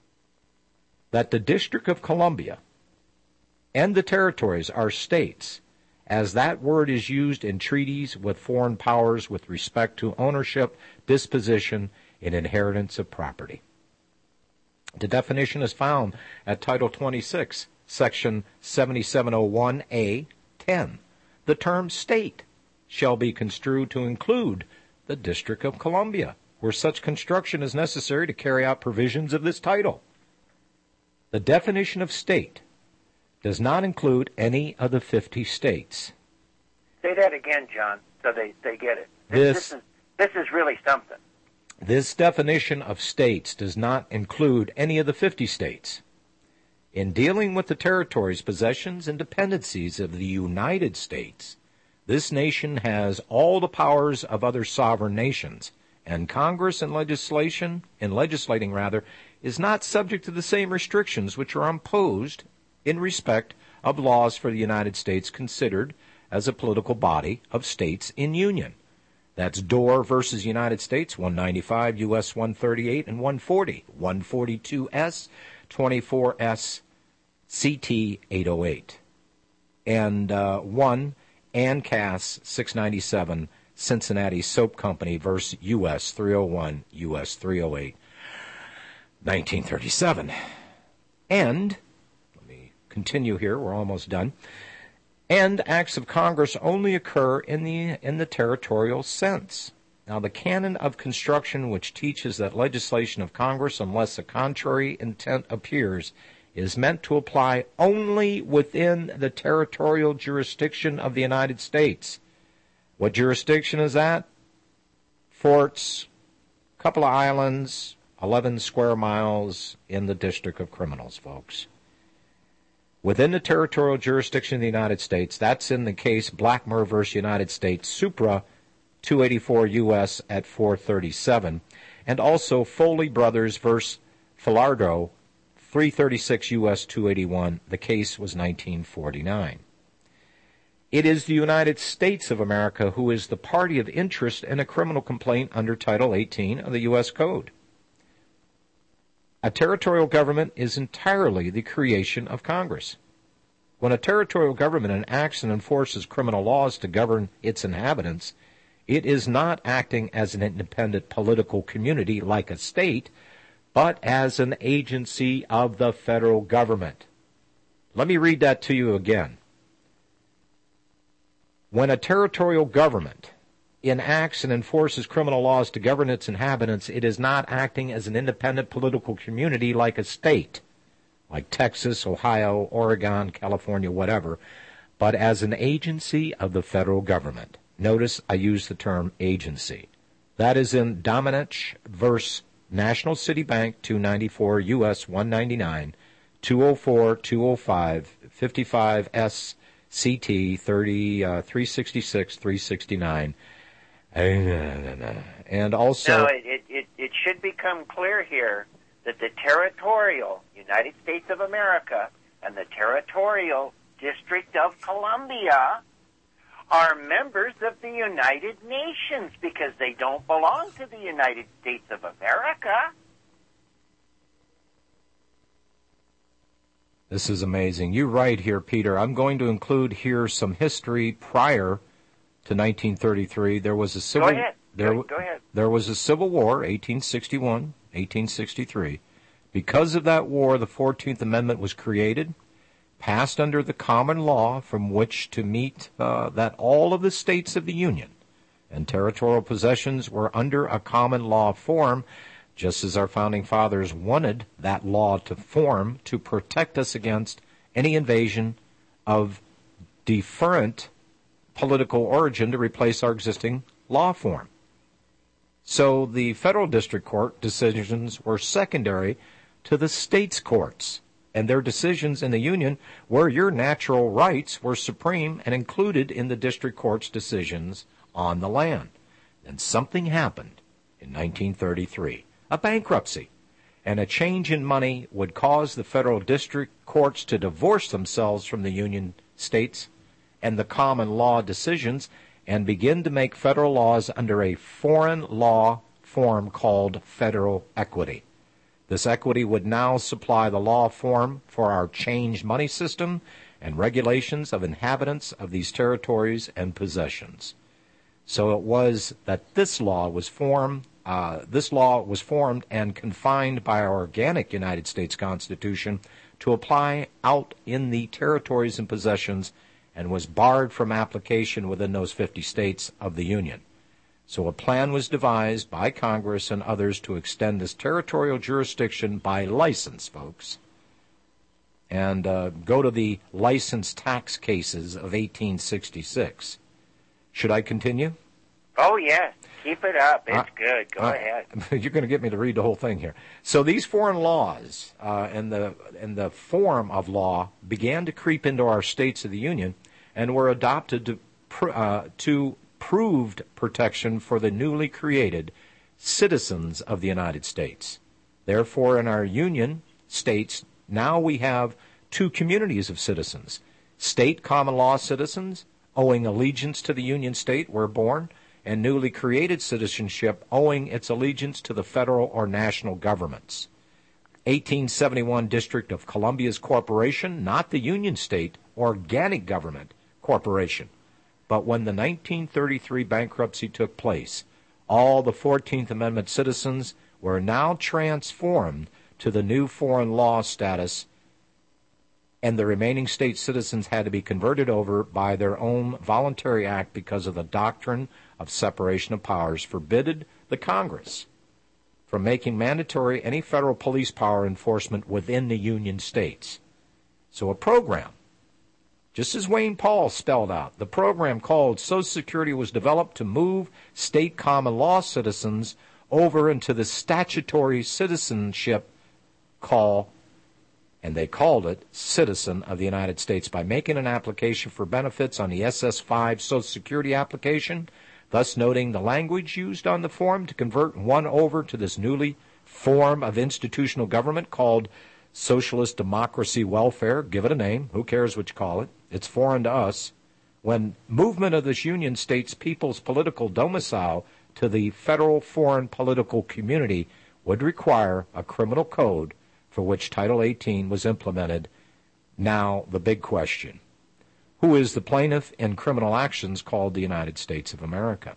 That the District of Columbia and the territories are states, as that word is used in treaties with foreign powers with respect to ownership, disposition, and inheritance of property. The definition is found at Title twenty-six, Section seventy-seven oh one A ten. The term state shall be construed to include the District of Columbia, where such construction is necessary to carry out provisions of this title. The definition of state does not include any of the fifty states. Say that again, John, so they, they get it. This, this, is, this is really something. This definition of states does not include any of the fifty states. In dealing with the territories, possessions, and dependencies of the United States, this nation has all the powers of other sovereign nations, and Congress in legislation, in legislating rather, is not subject to the same restrictions which are imposed in respect of laws for the United States considered as a political body of states in union. That's Dorr versus United States, one ninety-five U S one thirty-eight and one forty, one forty-two S, twenty-four S, C T eight oh eight. And uh, one, ANCAS six ninety-seven, Cincinnati Soap Company versus U S three oh one, U S three oh eight, nineteen thirty-seven. And continue here. We're almost done. And acts of Congress only occur in the in the territorial sense. Now, the canon of construction, which teaches that legislation of Congress, unless a contrary intent appears, is meant to apply only within the territorial jurisdiction of the United States. What jurisdiction is that? Forts, couple of islands, eleven square miles in the District of Criminals, folks. Within the territorial jurisdiction of the United States, that's in the case Blackmer versus United States, Supra two eighty-four U S at four thirty-seven, and also Foley Brothers versus Filardo, three thirty-six U S two eighty-one. The case was nineteen forty-nine. It is the United States of America who is the party of interest in a criminal complaint under Title eighteen of the U S Code. A territorial government is entirely the creation of Congress. When a territorial government enacts and enforces criminal laws to govern its inhabitants, it is not acting as an independent political community like a state, but as an agency of the federal government. Let me read that to you again. When a territorial government enacts and enforces criminal laws to govern its inhabitants, it is not acting as an independent political community like a state, like Texas, Ohio, Oregon, California, whatever, but as an agency of the federal government. Notice I use the term agency. That is in Domenech versus National City Bank, two ninety-four U S one ninety-nine, two oh four, two oh five, fifty-five S C T thirty, uh, three sixty-six, three sixty-nine. And also... No, it, it, it should become clear here that the territorial United States of America and the territorial District of Columbia are members of the United Nations because they don't belong to the United States of America. This is amazing. You write here, Peter. I'm going to include here some history prior to nineteen thirty-three. There was a civil. Go ahead. There, go, go ahead. There was a civil war, eighteen sixty-one, eighteen sixty-three. Because of that war, the fourteenth Amendment was created, passed under the common law from which to meet uh, that all of the states of the Union and territorial possessions were under a common law form, just as our founding fathers wanted that law to form to protect us against any invasion of different political origin to replace our existing law form. So the federal district court decisions were secondary to the states' courts, and their decisions in the Union where your natural rights were supreme and included in the district court's decisions on the land. Then something happened in nineteen thirty-three, a bankruptcy, and a change in money would cause the federal district courts to divorce themselves from the Union states and the common law decisions and begin to make federal laws under a foreign law form called federal equity. This equity would now supply the law form for our changed money system and regulations of inhabitants of these territories and possessions. So it was that this law was formed, uh, this law was formed and confined by our organic United States Constitution to apply out in the territories and possessions and was barred from application within those fifty states of the Union. So a plan was devised by Congress and others to extend this territorial jurisdiction by license, folks. And uh, go to the license tax cases of eighteen sixty-six. Should I continue? Oh, yes. Keep it up. It's uh, good. Go uh, ahead. You're going to get me to read the whole thing here. So these foreign laws uh, and the and the form of law began to creep into our states of the Union and were adopted to pr- uh, to proved protection for the newly created citizens of the United States. Therefore, in our Union states, now we have two communities of citizens. State common law citizens, owing allegiance to the Union state where born, and newly created citizenship owing its allegiance to the federal or national governments. eighteen seventy-one District of Columbia's corporation, not the Union state, organic government corporation. But when the nineteen thirty-three bankruptcy took place, all the fourteenth Amendment citizens were now transformed to the new foreign law status and the remaining state citizens had to be converted over by their own voluntary act because of the doctrine of separation of powers forbid the Congress from making mandatory any federal police power enforcement within the Union states. So a program, just as Wayne Paul spelled out, the program called Social Security was developed to move state common law citizens over into the statutory citizenship call, and they called it Citizen of the United States, by making an application for benefits on the S S five Social Security application, thus noting the language used on the form to convert one over to this newly form of institutional government called Socialist Democracy Welfare. Give it a name. Who cares what you call it? It's foreign to us. When movement of this Union States people's political domicile to the federal foreign political community would require a criminal code for which Title eighteen was implemented. Now, the big question. Who is the plaintiff in criminal actions called the United States of America?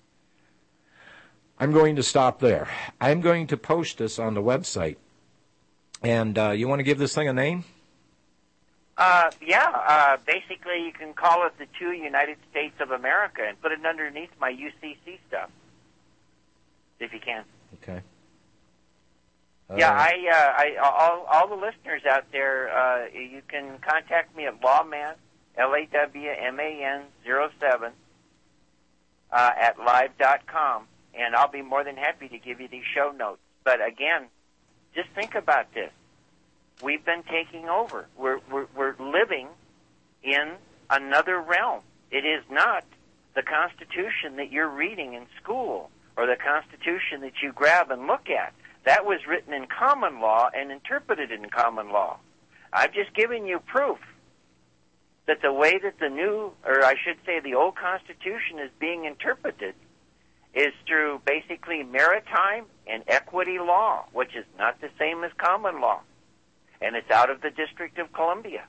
I'm going to stop there. I'm going to post this on the website. And uh, you want to give this thing a name? Uh, yeah, uh, basically you can call it the two United States of America and put it underneath my U C C stuff, if you can. Okay. Uh, yeah, I, uh, I, all, all the listeners out there, uh, you can contact me at Lawman, L A W M A N zero seven, uh, at live dot com, and I'll be more than happy to give you these show notes. But again, just think about this. We've been taking over. We're, we're, we're living in another realm. It is not the Constitution that you're reading in school or the Constitution that you grab and look at. That was written in common law and interpreted in common law. I've just given you proof that the way that the new, or I should say the old Constitution is being interpreted is through basically maritime and equity law, which is not the same as common law. And it's out of the District of Columbia.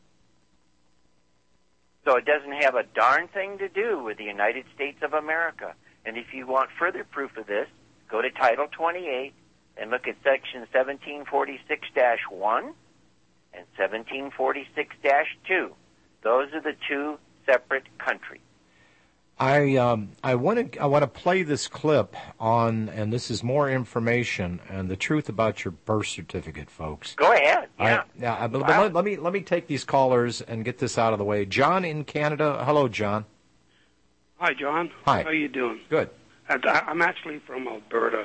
So it doesn't have a darn thing to do with the United States of America. And if you want further proof of this, go to Title twenty-eight and look at Section seventeen forty-six dash one and seventeen forty-six dash two. Those are the two separate countries. I um, I want to I want to play this clip on, and this is more information and the truth about your birth certificate, folks. Go ahead. Yeah. I, yeah. I, but Wow. let, let me let me take these callers and get this out of the way. John in Canada. Hello, John. Hi, John. Hi. How are you doing? Good. And I- I'm actually from Alberta.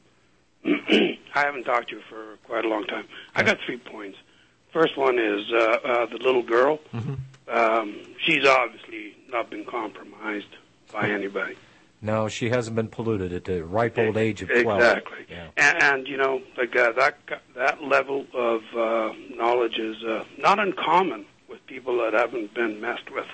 I haven't talked to you for quite a long time. I got three points. First one is uh, uh, the little girl. Mm-hmm. Um, she's obviously not been compromised by anybody. No, she hasn't been polluted at the ripe old age of twelve. Exactly. Yeah. And, and you know, like uh, that that level of uh, knowledge is uh, not uncommon with people that haven't been messed with.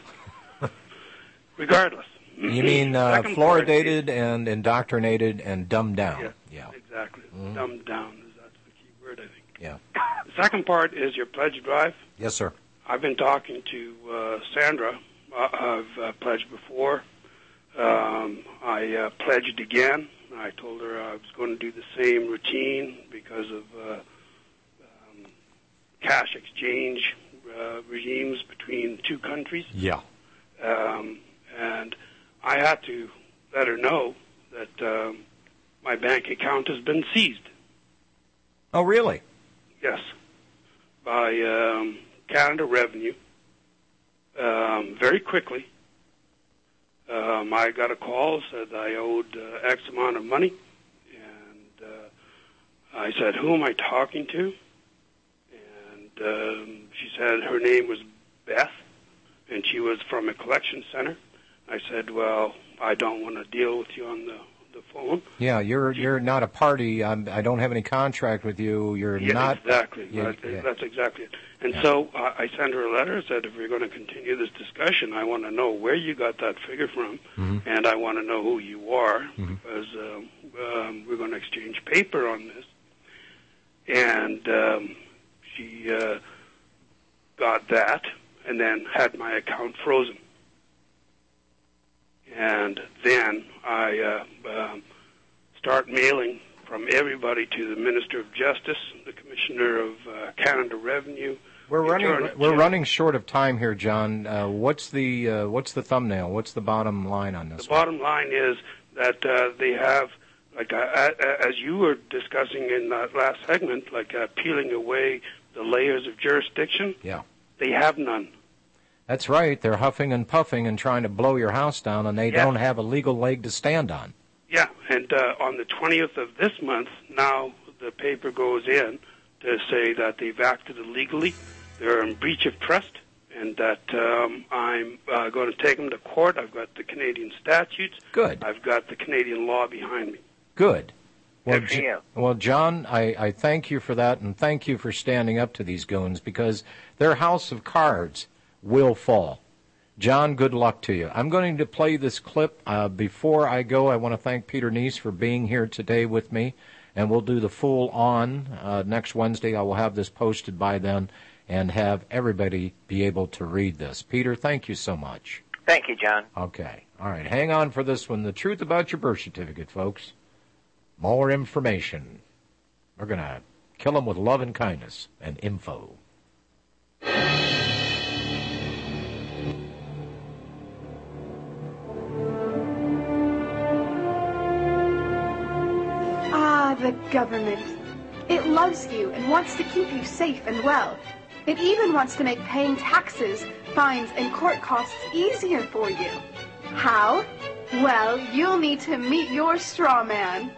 Regardless. You mean uh, Second part fluoridated and indoctrinated and dumbed down? Yeah, Yeah. exactly. Mhm. Dumbed down is that's the key word, I think. Yeah. The second part is your pledge drive. Yes, sir. I've been talking to uh, Sandra. Uh, I've uh, pledged before. Um, I uh, pledged again. I told her I was going to do the same routine because of uh, um, cash exchange uh, regimes between two countries. Yeah. Um, and I had to let her know that um, my bank account has been seized. Oh, really? Yes. By um, Canada Revenue. Um, very quickly. Um, I got a call, said I owed uh, X amount of money. And uh, I said, who am I talking to? And um, she said her name was Beth, and she was from a collection center. I said, well, I don't want to deal with you on the, the phone. Yeah, you're you're not a party. I'm, I don't have any contract with you. You're Yeah, not exactly. Yeah, That- yeah. That's exactly it. And Yeah. so uh, I sent her a letter, said, if we're going to continue this discussion, I want to know where you got that figure from, Mhm. and I want to know who you are, Mhm. because um, um, we're going to exchange paper on this. And um, she uh, got that, and then had my account frozen. And then I uh, um, start mailing from everybody to the Minister of Justice, the Commissioner of uh, Canada Revenue, We're running. Attorney We're General. running short of time here, John. Uh, what's the uh, What's the thumbnail? What's the bottom line on this? The bottom line is that uh, they have, like, uh, uh, as you were discussing in that last segment, like uh, peeling away the layers of jurisdiction. Yeah. They have none. That's right. They're huffing and puffing and trying to blow your house down, and they Yeah. don't have a legal leg to stand on. Yeah, and uh, on the twentieth of this month, now the paper goes in to say that they've acted illegally. They're in breach of trust, and that um, I'm uh, going to take them to court. I've got the Canadian statutes. Good. I've got the Canadian law behind me. Good. Well, Good for J- you. well, John, I, I thank you for that, and thank you for standing up to these goons, because their house of cards will fall. John, good luck to you. I'm going to play this clip. Uh, before I go, I want to thank Peter Neese for being here today with me, and we'll do the full on uh, next Wednesday. I will have this posted by then and have everybody be able to read this. Peter, thank you so much. Thank you, John. Okay. All right. Hang on for this one. The truth about your birth certificate, folks. More information. We're going to kill them with love and kindness and info. Ah, the government. It loves you and wants to keep you safe and well. It even wants to make paying taxes, fines, and court costs easier for you. How? Well, you'll need to meet your straw man.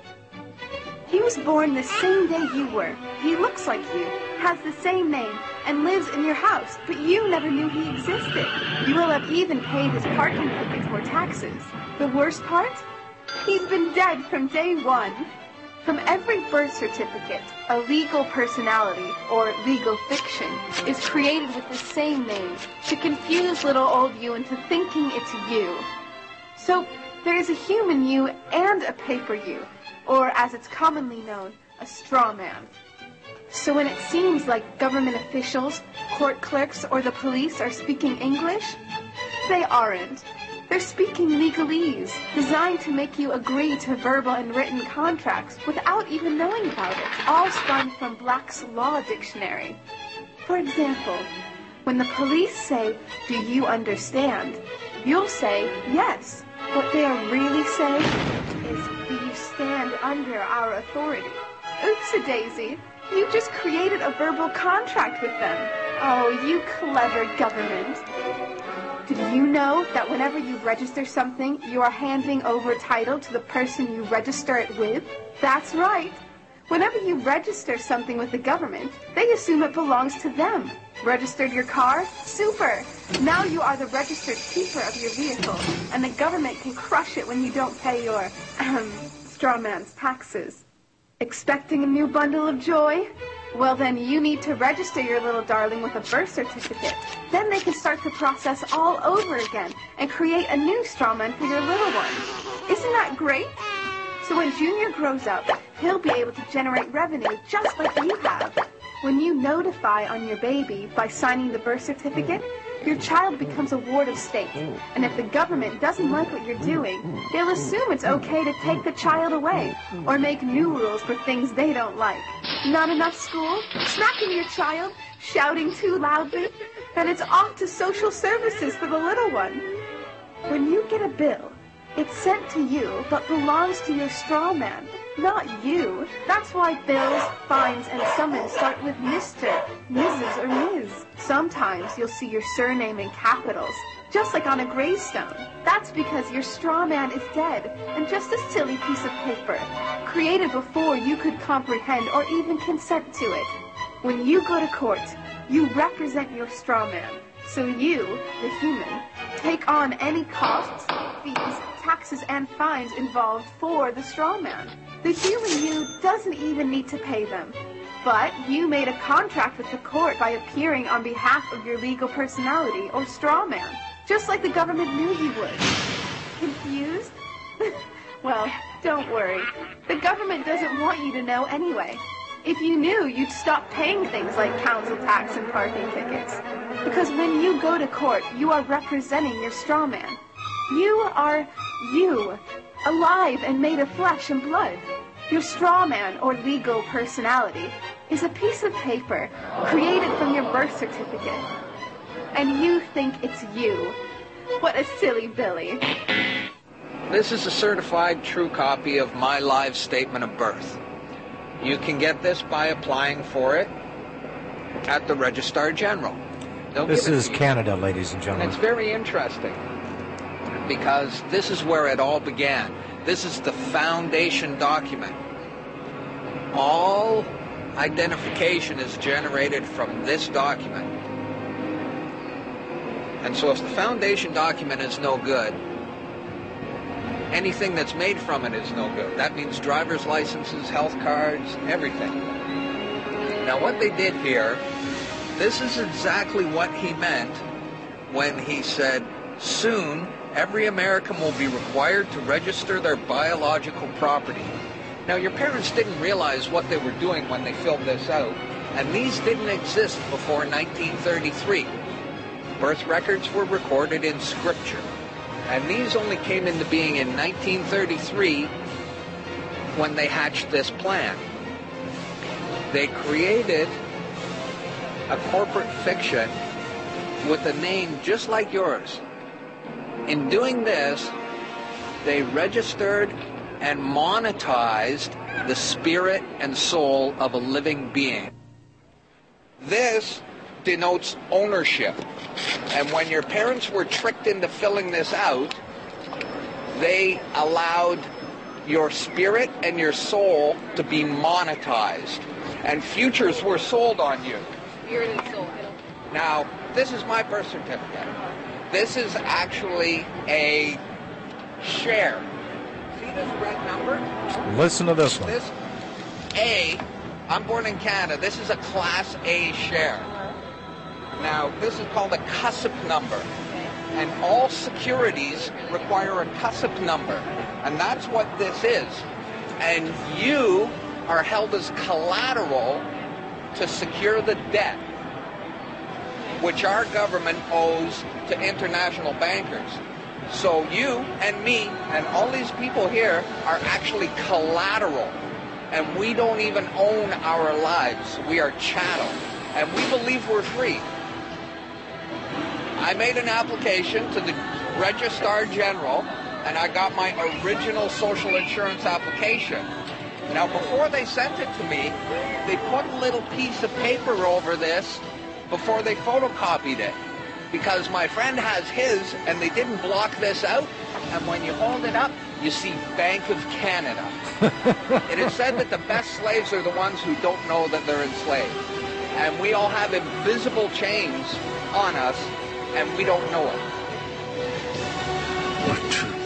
He was born the same day you were. He looks like you, has the same name, and lives in your house, but you never knew he existed. You will have even paid his parking tickets or taxes. The worst part? He's been dead from day one. From every birth certificate, a legal personality, or legal fiction, is created with the same name to confuse little old you into thinking it's you. So, there is a human you and a paper you, or as it's commonly known, a straw man. So when it seems like government officials, court clerks, or the police are speaking English, they aren't. They're speaking legalese, designed to make you agree to verbal and written contracts without even knowing about it, all spun from Black's Law Dictionary. For example, when the police say, "Do you understand?" you'll say, "Yes." What they are really saying is, "Do you stand under our authority?" Oops-a-daisy, you just created a verbal contract with them. Oh, you clever government. Did you know that whenever you register something, you are handing over title to the person you register it with? That's right. Whenever you register something with the government, they assume it belongs to them. Registered your car? Super! Now you are the registered keeper of your vehicle, and the government can crush it when you don't pay your, ahem, straw man's taxes. Expecting a new bundle of joy? Well, then you need to register your little darling with a birth certificate. Then they can start the process all over again and create a new straw man for your little one. Isn't that great? So when Junior grows up, he'll be able to generate revenue just like you have. When you notify on your baby by signing the birth certificate, your child becomes a ward of state. And if the government doesn't like what you're doing, they'll assume it's okay to take the child away or make new rules for things they don't like. Not enough school? Smacking your child? Shouting too loudly? And it's off to social services for the little one. When you get a bill, it's sent to you but belongs to your straw man, not you. That's why bills, fines, and summons start with Mister, Missus or Miz Sometimes you'll see your surname in capitals, just like on a gravestone. That's because your straw man is dead and just a silly piece of paper, created before you could comprehend or even consent to it. When you go to court, you represent your straw man. So you, the human, take on any costs, fees, taxes, and fines involved for the straw man. The human you doesn't even need to pay them. But you made a contract with the court by appearing on behalf of your legal personality or straw man, just like the government knew you would. Confused? Well, don't worry. The government doesn't want you to know anyway. If you knew, you'd stop paying things like council tax and parking tickets. Because when you go to court, you are representing your straw man. You are you, alive and made of flesh and blood. Your straw man, or legal personality, is a piece of paper created from your birth certificate. And you think it's you. What a silly Billy. This is a certified true copy of my live statement of birth. You can get this by applying for it at the Registrar General. They'll This give it is to you. Canada, ladies and And gentlemen. it's very interesting because this is where it all began. This is the foundation document. All identification is generated from this document. And so if the foundation document is no good, anything that's made from it is no good. That means driver's licenses, health cards, everything. Now what they did here, this is exactly what he meant when he said, soon every American will be required to register their biological property. Now your parents didn't realize what they were doing when they filled this out, and these didn't exist before nineteen thirty-three. Birth records were recorded in Scripture, and these only came into being in nineteen thirty-three when they hatched this plan. They created a corporate fiction with a name just like yours. In doing this, they registered and monetized the spirit and soul of a living being. This denotes ownership. And when your parents were tricked into filling this out, they allowed your spirit and your soul to be monetized. And futures were sold on you. Spirit and soul. Now, this is my birth certificate. This is actually a share. See this red number? Listen to this one. This A, I'm born in Canada. This is a Class A share. Now, this is called a C U S P number. And all securities require a C U S P number. And that's what this is. And you are held as collateral to secure the debt which our government owes to international bankers. So you and me and all these people here are actually collateral. And we don't even own our lives. We are chattel. And we believe we're free. I made an application to the Registrar General, and I got my original social insurance application. Now, before they sent it to me, they put a little piece of paper over this before they photocopied it. Because my friend has his, and they didn't block this out, and when you hold it up, you see Bank of Canada. It is said that the best slaves are the ones who don't know that they're enslaved. And we all have invisible chains on us, and we don't know it. What truth?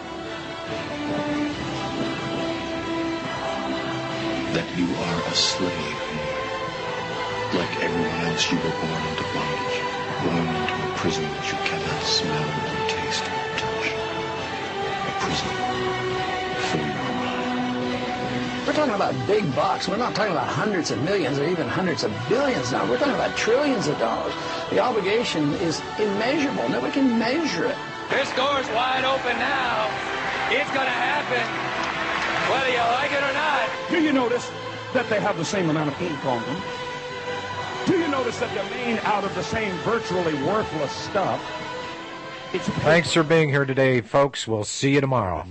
That you are a slave. Like everyone else, you were born into bondage. Born into a prison that you cannot smell or taste or touch. A prison for your mind. We're talking about big bucks. We're not talking about hundreds of millions or even hundreds of billions now. We're talking about trillions of dollars. The obligation is immeasurable. Nobody can measure it. This door's wide open now. It's going to happen, whether you like it or not. Do you notice that they have the same amount of ink on them? Do you notice that they're made out of the same virtually worthless stuff? It's Thanks for being here today, folks. We'll see you tomorrow.